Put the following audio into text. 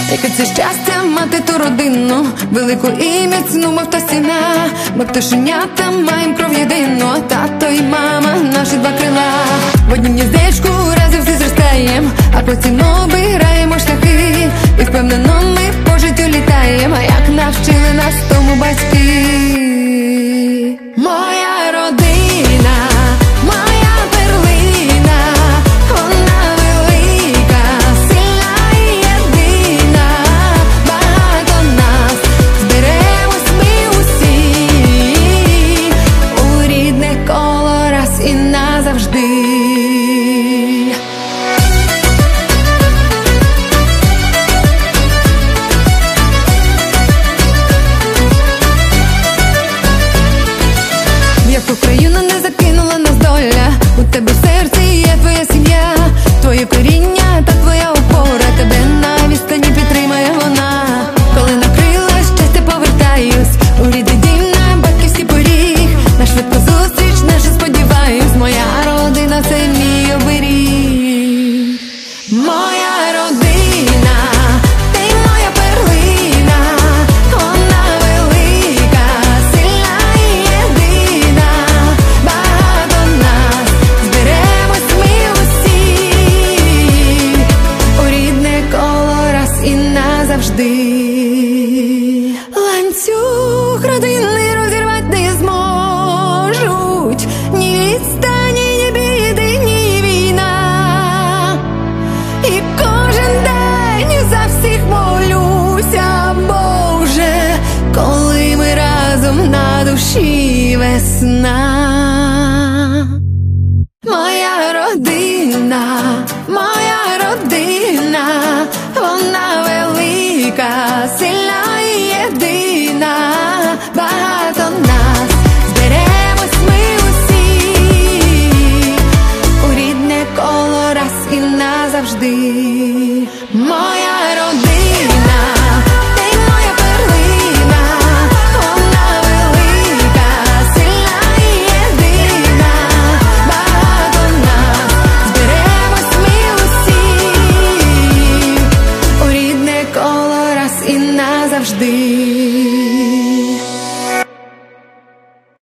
яке це щастя мати ту родину, велику і міцну, мов та стіна. Ми пташенята маєм кров єдину, тато і мама, наші два крила. В однім гніздечку разом всі зростаєм, а потім обираємо шляхи, і впевнено ми по життю літаєм, а як навчили нас тому батьки. Моя родина, моя перлина, вона велика, сильна і єдина. Багато нас, зберемось ми усі у рідне коло раз і назавжди. Яку країну не закинула нас доля, у тебе в серці є твоя сім'я, твоє коріння та твоя опора, тебе на відстані підтримає вона. Коли накрила щастя, повертаюсь у рідний дім на батьківський поріг, на швидку зустріч нашу сподіваюсь, моя родина – це мій оберіг. Моя родина, ти моя перлина, вона велика, сильна і єдина. Багато нас, зберемось ми усі у рідне коло раз і назавжди. Ланцюг родини розірвать не зможуть ні відстані, ні біди, ні війна. І кожен день за всіх молюся, Боже, коли ми разом на душі весна.